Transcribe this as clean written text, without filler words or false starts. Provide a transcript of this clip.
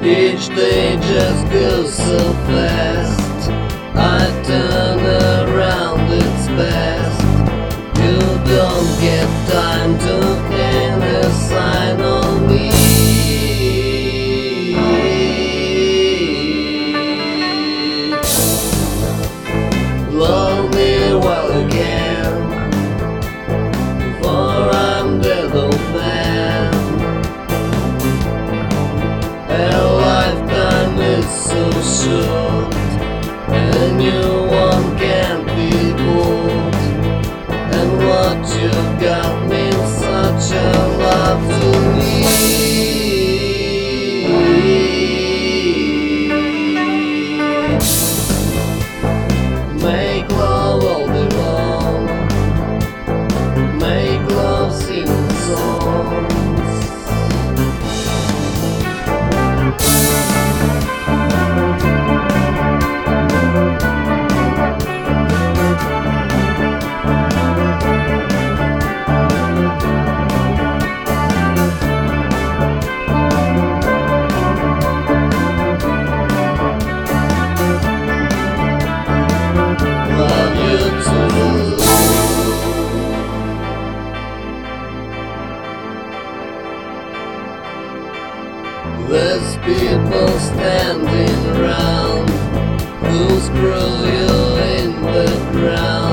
Each day just goes so fast. I turn around, it's best. You don't get time to gain a sign on me. Love me well again, before I'm dead, old man. A lifetime is so short, a new one can't be bought. And what you got means such a lot to me. Make love all day long, make love sing songs. Love you too. There's people standing around who screw you in the ground.